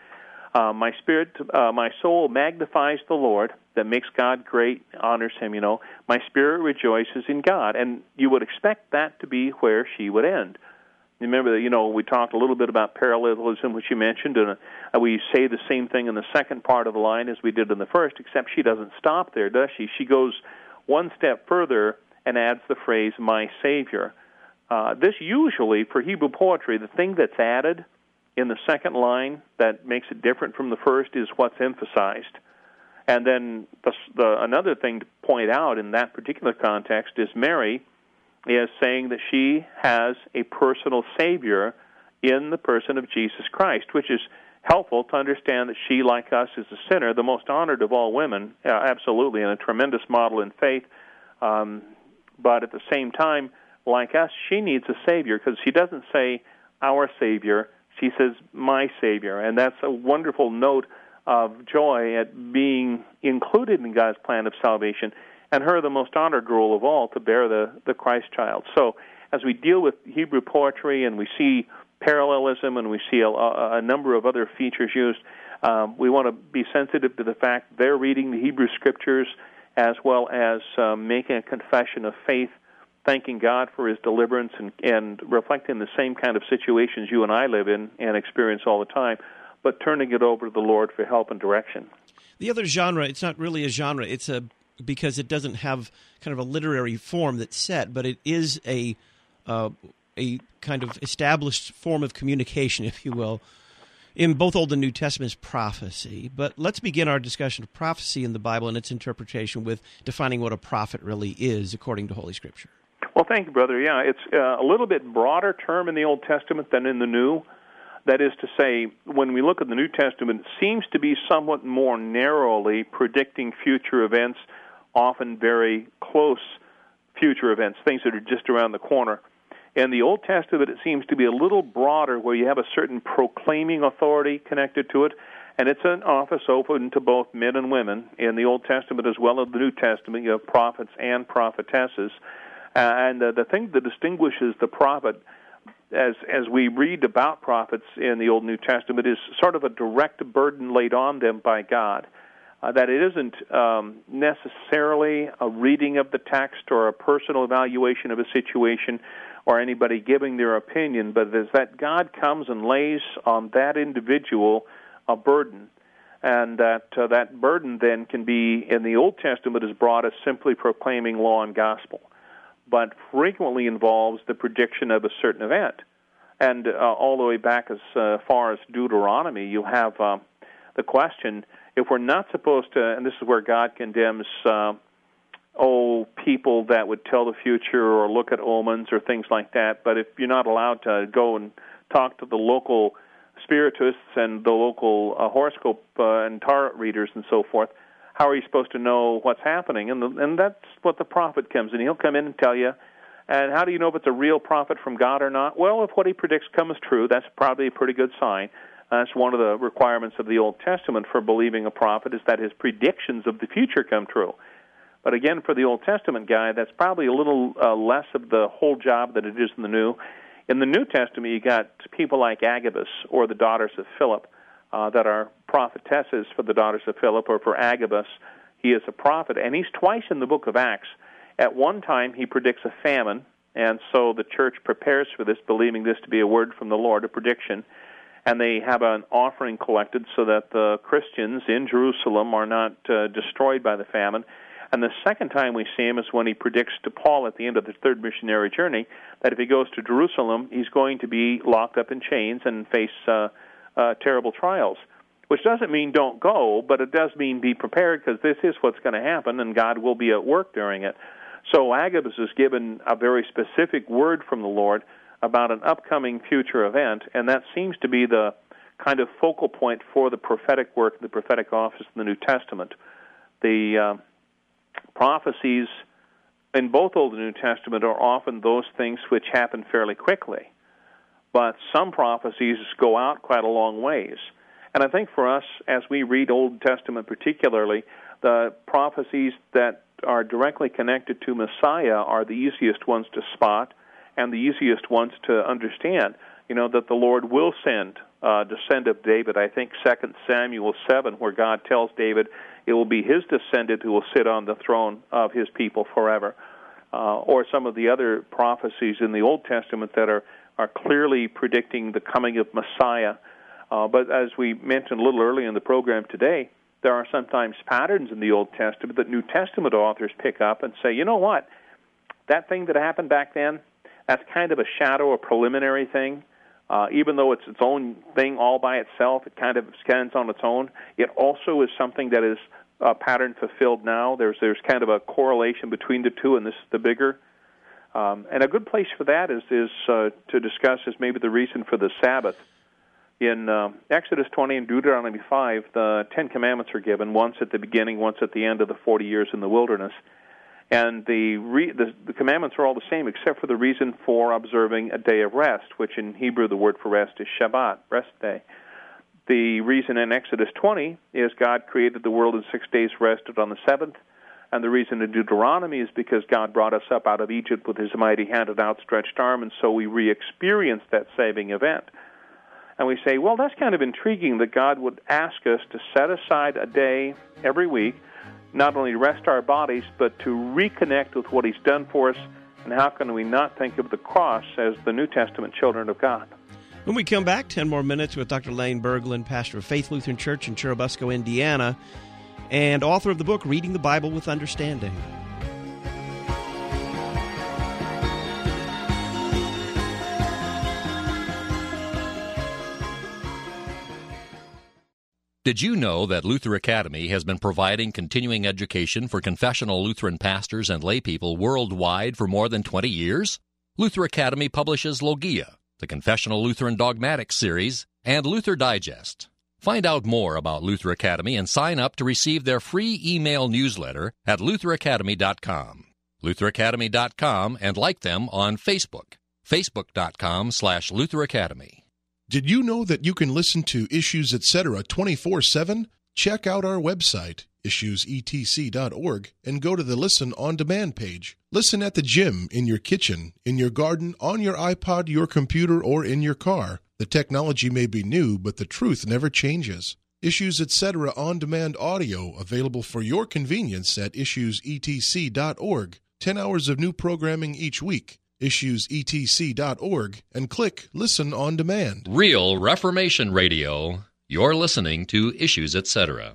Uh, my spirit, uh, my soul magnifies the Lord, that makes God great, honors him, you know. My spirit rejoices in God. And you would expect that to be where she would end. Remember that, you know, we talked a little bit about parallelism, which you mentioned, and uh, we say the same thing in the second part of the line as we did in the first, except she doesn't stop there, does she? She goes one step further and adds the phrase, my Savior. Uh, this usually, for Hebrew poetry, the thing that's added in the second line that makes it different from the first is what's emphasized. And then the, the, another thing to point out in that particular context is Mary is saying that she has a personal Savior in the person of Jesus Christ, which is helpful to understand that she, like us, is a sinner, the most honored of all women, uh, absolutely, and a tremendous model in faith. Um, but at the same time, like us, she needs a Savior, because she doesn't say our Savior, she says my Savior, and that's a wonderful note of joy at being included in God's plan of salvation, and her the most honored role of all, to bear the, the Christ child. So as we deal with Hebrew poetry and we see parallelism and we see a, a number of other features used, um, we want to be sensitive to the fact they're reading the Hebrew Scriptures as well as uh, making a confession of faith, thanking God for his deliverance, and, and reflecting the same kind of situations you and I live in and experience all the time, but turning it over to the Lord for help and direction. The other genre, it's not really a genre, it's a because it doesn't have kind of a literary form that's set, but it is a uh, a kind of established form of communication, if you will, in both Old and New Testaments, prophecy. But let's begin our discussion of prophecy in the Bible and its interpretation with defining what a prophet really is according to Holy Scripture. Well, thank you, brother. Yeah, it's uh, a little bit broader term in the Old Testament than in the New. That is to say, when we look at the New Testament, it seems to be somewhat more narrowly predicting future events, often very close future events, things that are just around the corner. In the Old Testament, it seems to be a little broader, where you have a certain proclaiming authority connected to it, and it's an office open to both men and women. In the Old Testament as well as the New Testament, you have prophets and prophetesses. Uh, and uh, the thing that distinguishes the prophet, as as we read about prophets in the Old and New Testament, is sort of a direct burden laid on them by God. Uh, that it isn't um, necessarily a reading of the text or a personal evaluation of a situation or anybody giving their opinion, but it is that God comes and lays on that individual a burden. And that uh, that burden then can be, in the Old Testament, as broad as simply proclaiming law and gospel, but frequently involves the prediction of a certain event. And uh, all the way back as uh, far as Deuteronomy, you have uh, the question, if we're not supposed to, and this is where God condemns, uh, oh, people that would tell the future or look at omens or things like that, but if you're not allowed to go and talk to the local spiritists and the local uh, horoscope uh, and tarot readers and so forth, how are you supposed to know what's happening? And, the, and that's what the prophet comes in. He'll come in and tell you. And how do you know if it's a real prophet from God or not? Well, if what he predicts comes true, that's probably a pretty good sign. That's one of the requirements of the Old Testament for believing a prophet, is that his predictions of the future come true. But again, for the Old Testament guy, that's probably a little uh, less of the whole job than it is in the New. In the New Testament, you got people like Agabus or the daughters of Philip uh, that are prophetesses for the daughters of Philip, or for Agabus, he is a prophet. And he's twice in the book of Acts. At one time, he predicts a famine, and so the church prepares for this, believing this to be a word from the Lord, a prediction. And they have an offering collected so that the Christians in Jerusalem are not uh, destroyed by the famine. And the second time we see him is when he predicts to Paul at the end of the third missionary journey that if he goes to Jerusalem, he's going to be locked up in chains and face uh, uh, terrible trials, which doesn't mean don't go, but it does mean be prepared, because this is what's going to happen, and God will be at work during it. So Agabus is given a very specific word from the Lord about an upcoming future event, and that seems to be the kind of focal point for the prophetic work, the prophetic office in the New Testament. The uh, prophecies in both Old and New Testament are often those things which happen fairly quickly, but some prophecies go out quite a long ways. And I think for us, as we read Old Testament particularly, the prophecies that are directly connected to Messiah are the easiest ones to spot and the easiest ones to understand. you know, that the Lord will send uh, descendant of David. I think Second Samuel seven, where God tells David it will be his descendant who will sit on the throne of his people forever. Uh, or some of the other prophecies in the Old Testament that are, are clearly predicting the coming of Messiah. Uh, but as we mentioned a little earlier in the program today, there are sometimes patterns in the Old Testament that New Testament authors pick up and say, you know what, that thing that happened back then, that's kind of a shadow, a preliminary thing. Uh, even though it's its own thing all by itself, it kind of stands on its own. It also is something that is a pattern fulfilled now. There's there's kind of a correlation between the two, and this is the bigger. Um, and a good place for that is is uh, to discuss is maybe the reason for the Sabbath. In uh, Exodus twenty and Deuteronomy five, the Ten Commandments are given, once at the beginning, once at the end of the forty years in the wilderness. And the, re- the the commandments are all the same except for the reason for observing a day of rest, which in Hebrew the word for rest is Shabbat, rest day. The reason in Exodus twenty is God created the world in six days, rested on the seventh. And the reason in Deuteronomy is because God brought us up out of Egypt with his mighty hand and outstretched arm, and so we re-experienced that saving event. And we say, well, that's kind of intriguing that God would ask us to set aside a day every week, not only to rest our bodies, but to reconnect with what he's done for us, and how can we not think of the cross as the New Testament children of God? When we come back, ten more minutes with Doctor Lane Berglund, pastor of Faith Lutheran Church in Churubusco, Indiana, and author of the book, Reading the Bible with Understanding. Did you know that Luther Academy has been providing continuing education for confessional Lutheran pastors and laypeople worldwide for more than twenty years? Luther Academy publishes Logia, the Confessional Lutheran Dogmatics series, and Luther Digest. Find out more about Luther Academy and sign up to receive their free email newsletter at luther academy dot com. luther academy dot com, and like them on Facebook, facebook dot com slash Luther Academy. Did you know that you can listen to Issues Etc. twenty-four seven? Check out our website, issues e t c dot org, and go to the Listen on Demand page. Listen at the gym, in your kitchen, in your garden, on your iPod, your computer, or in your car. The technology may be new, but the truth never changes. Issues Etc. On Demand audio available for your convenience at issues e t c dot org. Ten hours of new programming each week. issues e t c dot org, and click Listen on Demand. Real Reformation Radio. You're listening to Issues Etc.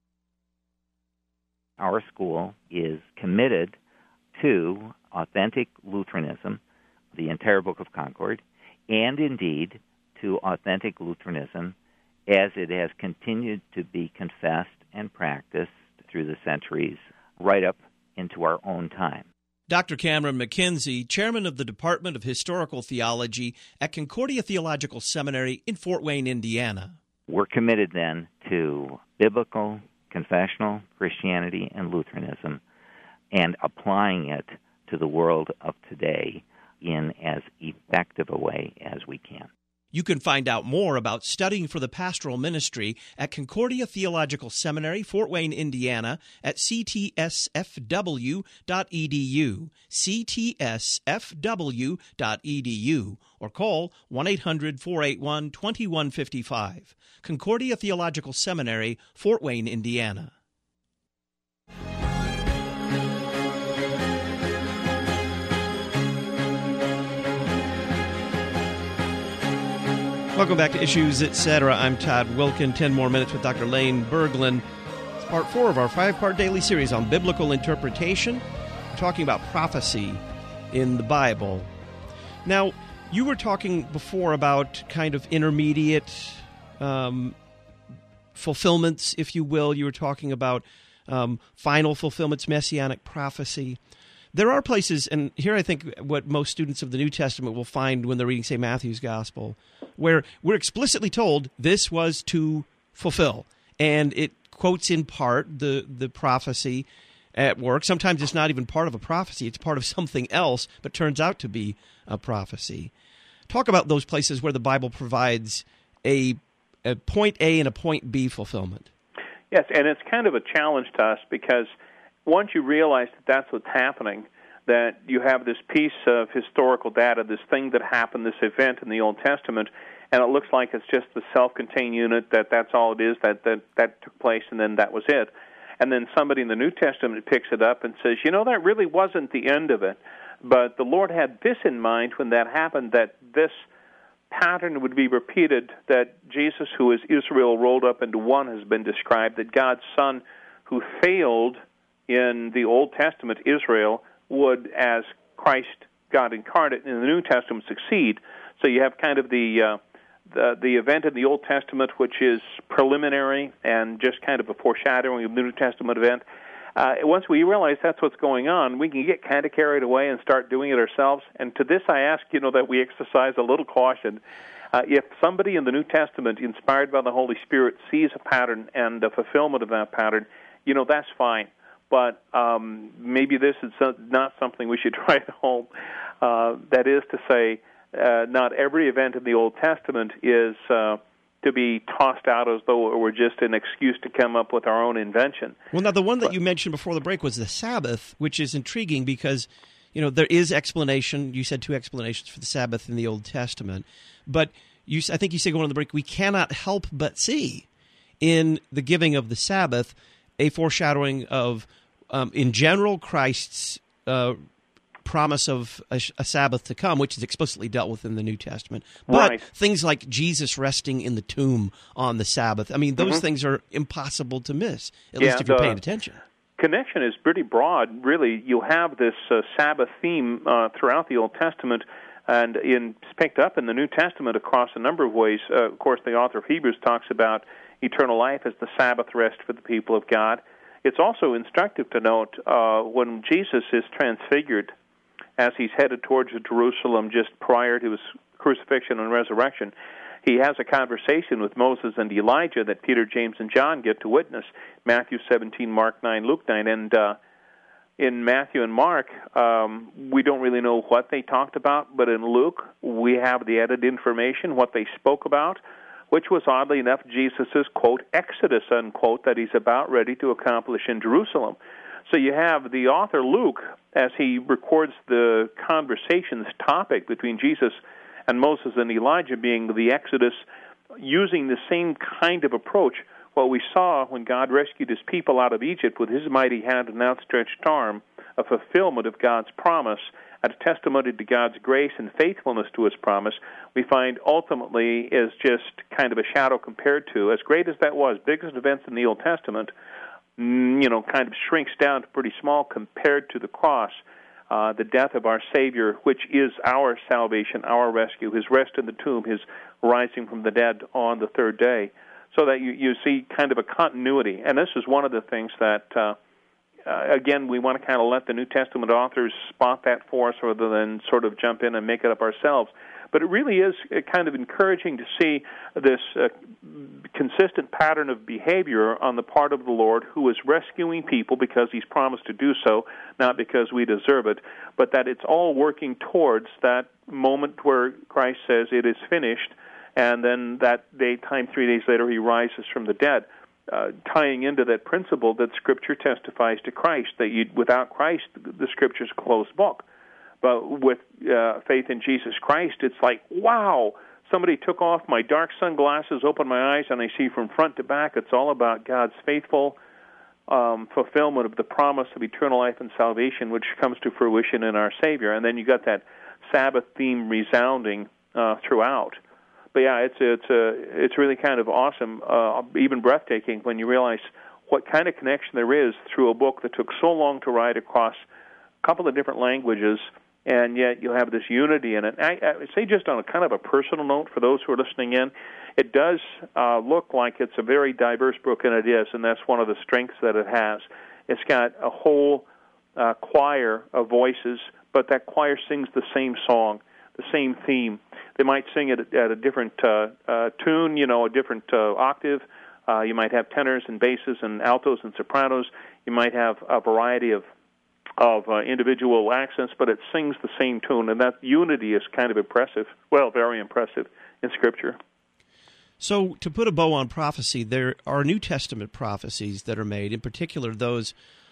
Our school is committed to authentic Lutheranism, the entire Book of Concord, and indeed to authentic Lutheranism as it has continued to be confessed and practiced through the centuries, right up into our own time. Doctor Cameron McKenzie, chairman of the Department of Historical Theology at Concordia Theological Seminary in Fort Wayne, Indiana. We're committed then to biblical, confessional Christianity and Lutheranism, and applying it to the world of today in as effective a way as we can. You can find out more about studying for the pastoral ministry at Concordia Theological Seminary, Fort Wayne, Indiana, at c t s f w dot e d u, c t s f w dot e d u, or call one eight hundred, four eight one, two one five five. Concordia Theological Seminary, Fort Wayne, Indiana. Welcome back to Issues Etc. I'm Todd Wilkin. Ten more minutes with Doctor Lane Berglund. It's part four of our five-part daily series on biblical interpretation. We're talking about prophecy in the Bible. Now, you were talking before about kind of intermediate um, fulfillments, if you will. You were talking about um, final fulfillments, messianic prophecy. There are places, and here I think what most students of the New Testament will find when they're reading, say, Matthew's Gospel, where we're explicitly told this was to fulfill. And it quotes in part the, the prophecy at work. Sometimes it's not even part of a prophecy. It's part of something else, but turns out to be a prophecy. Talk about those places where the Bible provides a, a point A and a point B fulfillment. Yes, and it's kind of a challenge to us because once you realize that that's what's happening, that you have this piece of historical data, this thing that happened, this event in the Old Testament, and it looks like it's just the self-contained unit, that that's all it is, that, that that took place, and then that was it. And then somebody in the New Testament picks it up and says, you know, that really wasn't the end of it, but the Lord had this in mind when that happened, that this pattern would be repeated, that Jesus, who is Israel rolled up into one, has been described, that God's Son, who failed in the Old Testament, Israel, would, as Christ, God incarnate, in the New Testament, succeed. So you have kind of the, uh, the the event in the Old Testament, which is preliminary and just kind of a foreshadowing of the New Testament event. Uh, once we realize that's what's going on, we can get kind of carried away and start doing it ourselves. And to this I ask, you know, that we exercise a little caution. Uh, if somebody in the New Testament, inspired by the Holy Spirit, sees a pattern and a fulfillment of that pattern, you know, that's fine. But um, maybe this is not something we should try at home. Uh, that is to say, uh, not every event in the Old Testament is uh, to be tossed out as though it were just an excuse to come up with our own invention. Well, now, the one that you mentioned before the break was the Sabbath, which is intriguing because, you know, there is explanation. You said two explanations for the Sabbath in the Old Testament. But you, I think you said going on the break, we cannot help but see in the giving of the Sabbath a foreshadowing of, um, in general, Christ's uh, promise of a, a Sabbath to come, which is explicitly dealt with in the New Testament. But right. Things like Jesus resting in the tomb on the Sabbath, I mean, those mm-hmm. things are impossible to miss, at yeah, least if you're the paying attention. Connection is pretty broad, really. You have this uh, Sabbath theme uh, throughout the Old Testament, and in, it's picked up in the New Testament across a number of ways. Uh, of course, the author of Hebrews talks about eternal life as the Sabbath rest for the people of God. It's also instructive to note uh, when Jesus is transfigured, as he's headed towards Jerusalem just prior to his crucifixion and resurrection, he has a conversation with Moses and Elijah that Peter, James, and John get to witness, Matthew seventeen, Mark nine, Luke nine. And uh, in Matthew and Mark, um, we don't really know what they talked about, but in Luke, we have the added information, what they spoke about, which was, oddly enough, Jesus', quote, exodus, unquote, that he's about ready to accomplish in Jerusalem. So you have the author Luke, as he records the conversation's topic between Jesus and Moses and Elijah being the Exodus, using the same kind of approach. What we saw when God rescued his people out of Egypt with his mighty hand and outstretched arm, a fulfillment of God's promise, a testimony to God's grace and faithfulness to his promise, we find ultimately is just kind of a shadow compared to, as great as that was, biggest events in the Old Testament, you know, kind of shrinks down to pretty small compared to the cross, uh, the death of our Savior, which is our salvation, our rescue, his rest in the tomb, his rising from the dead on the third day, so that you, you see kind of a continuity. And this is one of the things that, uh, uh, again, we want to kind of let the New Testament authors spot that for us rather than sort of jump in and make it up ourselves. But it really is kind of encouraging to see this uh, consistent pattern of behavior on the part of the Lord, who is rescuing people because he's promised to do so, not because we deserve it, but that it's all working towards that moment where Christ says it is finished, and then that day, time three days later, he rises from the dead, uh, tying into that principle that Scripture testifies to Christ, that you, without Christ, the Scripture's a closed book. But with uh, faith in Jesus Christ, it's like, wow, somebody took off my dark sunglasses, opened my eyes, and I see from front to back it's all about God's faithful um, fulfillment of the promise of eternal life and salvation, which comes to fruition in our Savior. And then you got that Sabbath theme resounding uh, throughout. But yeah, it's it's uh, it's really kind of awesome, uh, even breathtaking, when you realize what kind of connection there is through a book that took so long to write across a couple of different languages, and yet you have this unity in it. I, I say just on a kind of a personal note for those who are listening in, it does uh, look like it's a very diverse book, and it is, and that's one of the strengths that it has. It's got a whole uh, choir of voices, but that choir sings the same song, the same theme. They might sing it at a different uh, uh, tune, you know, a different uh, octave. Uh, you might have tenors and basses and altos and sopranos. You might have a variety of of uh, individual accents, but it sings the same tune, and that unity is kind of impressive. Well, very impressive in Scripture. So, to put a bow on prophecy, there are New Testament prophecies that are made, in particular those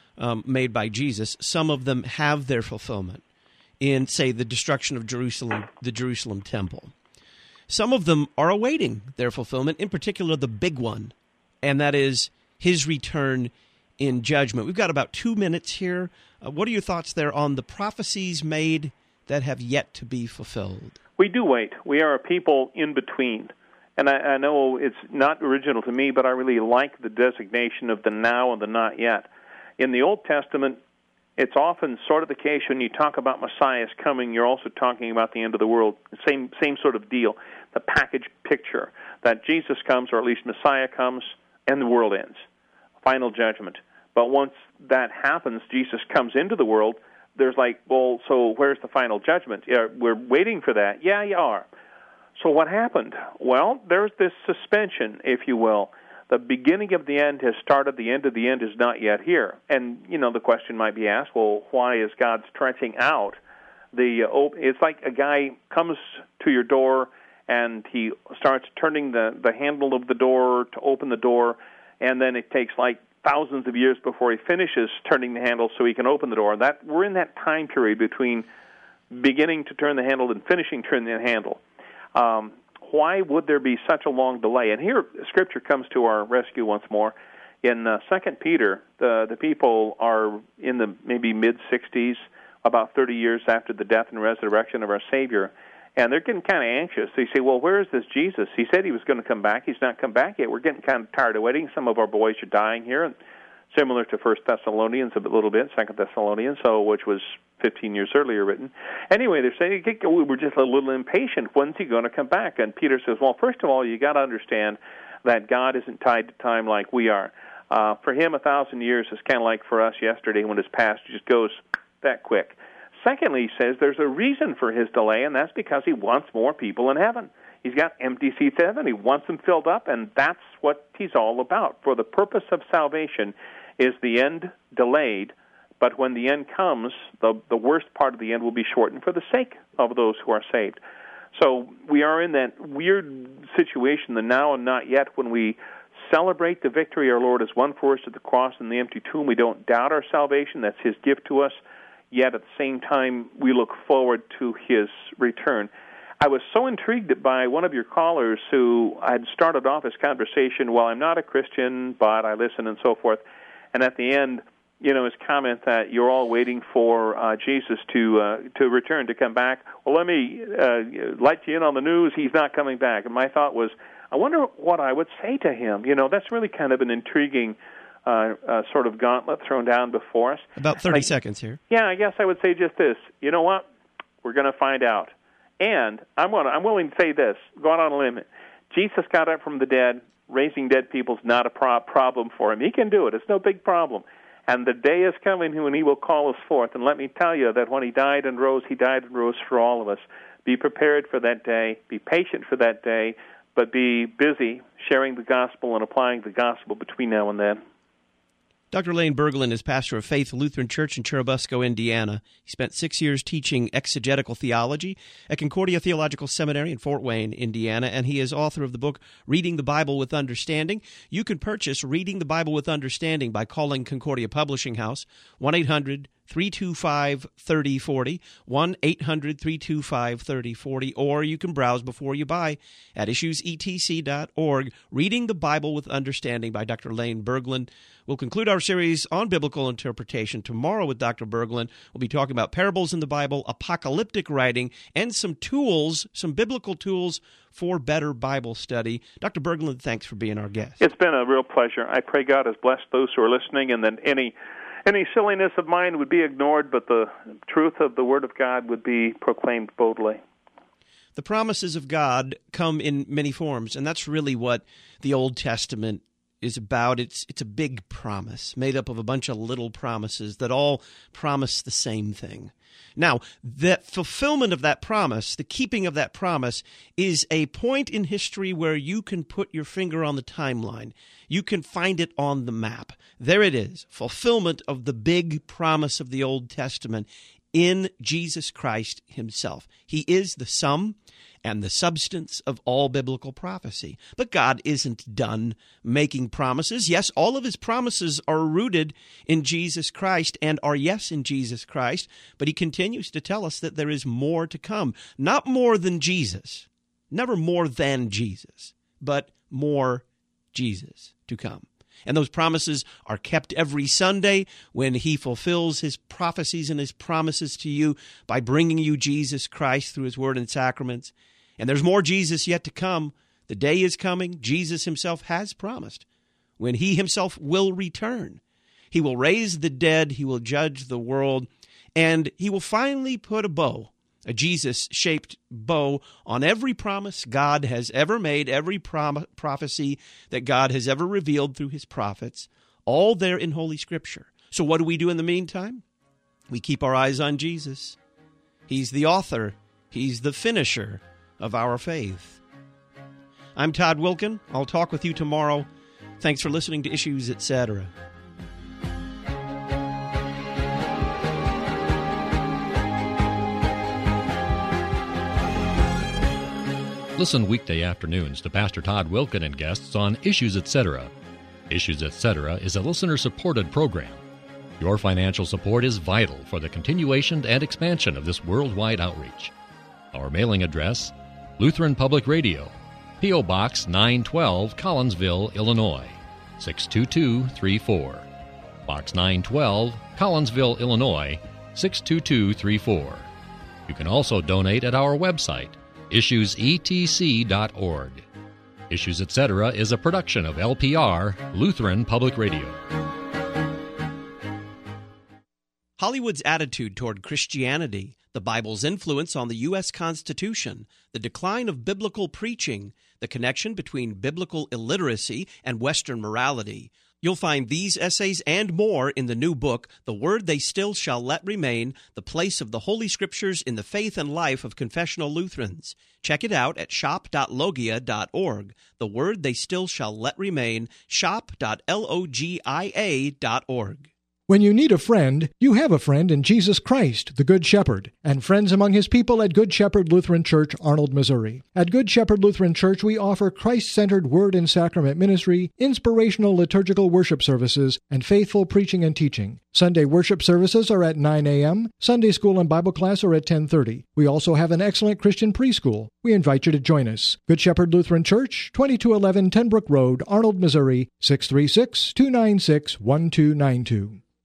um, made by Jesus, some of them have their fulfillment in, say, the destruction of Jerusalem, the Jerusalem temple. Some of them are awaiting their fulfillment, in particular the big one, and that is his return in judgment. We've got about two minutes here. Uh, what are your thoughts there on the prophecies made that have yet to be fulfilled? We do wait. We are a people in between. And I, I know it's not original to me, but I really like the designation of the now and the not yet. In the Old Testament, it's often sort of the case when you talk about Messiah's coming, you're also talking about the end of the world. Same same sort of deal, the package picture, that Jesus comes, or at least Messiah comes, and the world ends. Final judgment. But once that happens, Jesus comes into the world, there's like, well, so where's the final judgment? Yeah, we're waiting for that. Yeah, you are. So what happened? Well, there's this suspension, if you will. The beginning of the end has started. The end of the end is not yet here. And, you know, the question might be asked, well, why is God stretching out the uh, – it's like a guy comes to your door and he starts turning the, the handle of the door to open the door, and then it takes like thousands of years before he finishes turning the handle so he can open the door. That we're in that time period between beginning to turn the handle and finishing turning the handle. Um, why would there be such a long delay? And here, Scripture comes to our rescue once more. In uh, Second Peter, the the people are in the maybe mid-sixties, about thirty years after the death and resurrection of our Savior, and they're getting kind of anxious. They say, well, where is this Jesus? He said he was going to come back. He's not come back yet. We're getting kind of tired of waiting. Some of our boys are dying here, and similar to First Thessalonians a little bit, Second Thessalonians, so which was fifteen years earlier written. Anyway, they're saying, we're just a little impatient. When's he going to come back? And Peter says, well, first of all, you got to understand that God isn't tied to time like we are. Uh, for him, a thousand years is kind of like for us yesterday when it's past. It just goes that quick. Secondly, he says there's a reason for his delay, and that's because he wants more people in heaven. He's got empty seats in heaven. He wants them filled up, and that's what he's all about. For the purpose of salvation is the end delayed, but when the end comes, the the worst part of the end will be shortened for the sake of those who are saved. So we are in that weird situation, the now and not yet, when we celebrate the victory our Lord has won for us at the cross and the empty tomb. We don't doubt our salvation. That's his gift to us. Yet at the same time, we look forward to his return. I was so intrigued by one of your callers who had started off his conversation, well, I'm not a Christian, but I listen and so forth. And at the end, you know, his comment that you're all waiting for uh, Jesus to uh, to return, to come back. Well, let me uh, let you in on the news. He's not coming back. And my thought was, I wonder what I would say to him. You know, that's really kind of an intriguing uh, uh, sort of gauntlet thrown down before us. About thirty I, seconds here. Yeah, I guess I would say just this. You know what? We're going to find out. And I'm going to, I'm willing to say this, go out on a limb. Jesus got up from the dead. Raising dead people is not a pro- problem for him. He can do it. It's no big problem. And the day is coming when he will call us forth. And let me tell you that when he died and rose, he died and rose for all of us. Be prepared for that day. Be patient for that day. But be busy sharing the gospel and applying the gospel between now and then. Doctor Lane Berglund is pastor of Faith Lutheran Church in Churubusco, Indiana. He spent six years teaching exegetical theology at Concordia Theological Seminary in Fort Wayne, Indiana, and he is author of the book Reading the Bible with Understanding. You can purchase Reading the Bible with Understanding by calling Concordia Publishing House, one eight hundred three two five three oh four oh, one eight hundred three two five three oh four oh, or you can browse before you buy at issues e t c dot org. Reading the Bible with Understanding by Doctor Lane Berglund. We'll conclude our series on biblical interpretation tomorrow with Doctor Berglund. We'll be talking about parables in the Bible, apocalyptic writing, and some tools, some biblical tools for better Bible study. Doctor Berglund, thanks for being our guest. It's been a real pleasure. I pray God has blessed those who are listening, and that any Any silliness of mine would be ignored, but the truth of the Word of God would be proclaimed boldly. The promises of God come in many forms, and that's really what the Old Testament is about. It's it's a big promise made up of a bunch of little promises that all promise the same thing. Now, the fulfillment of that promise, the keeping of that promise, is a point in history where you can put your finger on the timeline. You can find it on the map. There it is, fulfillment of the big promise of the Old Testament in Jesus Christ himself. He is the sum and the substance of all biblical prophecy. But God isn't done making promises. Yes, all of his promises are rooted in Jesus Christ and are yes in Jesus Christ, but he continues to tell us that there is more to come. Not more than Jesus, never more than Jesus, but more Jesus to come. And those promises are kept every Sunday when he fulfills his prophecies and his promises to you by bringing you Jesus Christ through his word and sacraments. And there's more Jesus yet to come. The day is coming. Jesus himself has promised when he himself will return. He will raise the dead. He will judge the world. And he will finally put a bow, a Jesus-shaped bow, on every promise God has ever made, every prom- prophecy that God has ever revealed through his prophets, all there in Holy Scripture. So what do we do in the meantime? We keep our eyes on Jesus. He's the author. He's the finisher of our faith. I'm Todd Wilken. I'll talk with you tomorrow. Thanks for listening to Issues, et cetera. Listen weekday afternoons to Pastor Todd Wilken and guests on Issues, et cetera. Issues, et cetera is a listener-supported program. Your financial support is vital for the continuation and expansion of this worldwide outreach. Our mailing address, Lutheran Public Radio, P O. Box nine twelve, Collinsville, Illinois, six two two three four. Box nine twelve, Collinsville, Illinois, six two two three four. You can also donate at our website, issues e t c dot org. Issues, et cetera is a production of L P R, Lutheran Public Radio. Hollywood's attitude toward Christianity, the Bible's influence on the U S Constitution, the decline of biblical preaching, the connection between biblical illiteracy and Western morality. You'll find these essays and more in the new book, The Word They Still Shall Let Remain, The Place of the Holy Scriptures in the Faith and Life of Confessional Lutherans. Check it out at shop dot logia dot org. The Word They Still Shall Let Remain, shop dot logia dot org. When you need a friend, you have a friend in Jesus Christ, the Good Shepherd, and friends among his people at Good Shepherd Lutheran Church, Arnold, Missouri. At Good Shepherd Lutheran Church, we offer Christ-centered word and sacrament ministry, inspirational liturgical worship services, and faithful preaching and teaching. Sunday worship services are at nine a.m., Sunday school and Bible class are at ten thirty. We also have an excellent Christian preschool. We invite you to join us. Good Shepherd Lutheran Church, twenty-two eleven Ten Brook Road, Arnold, Missouri, six three six, two nine six, one two nine two.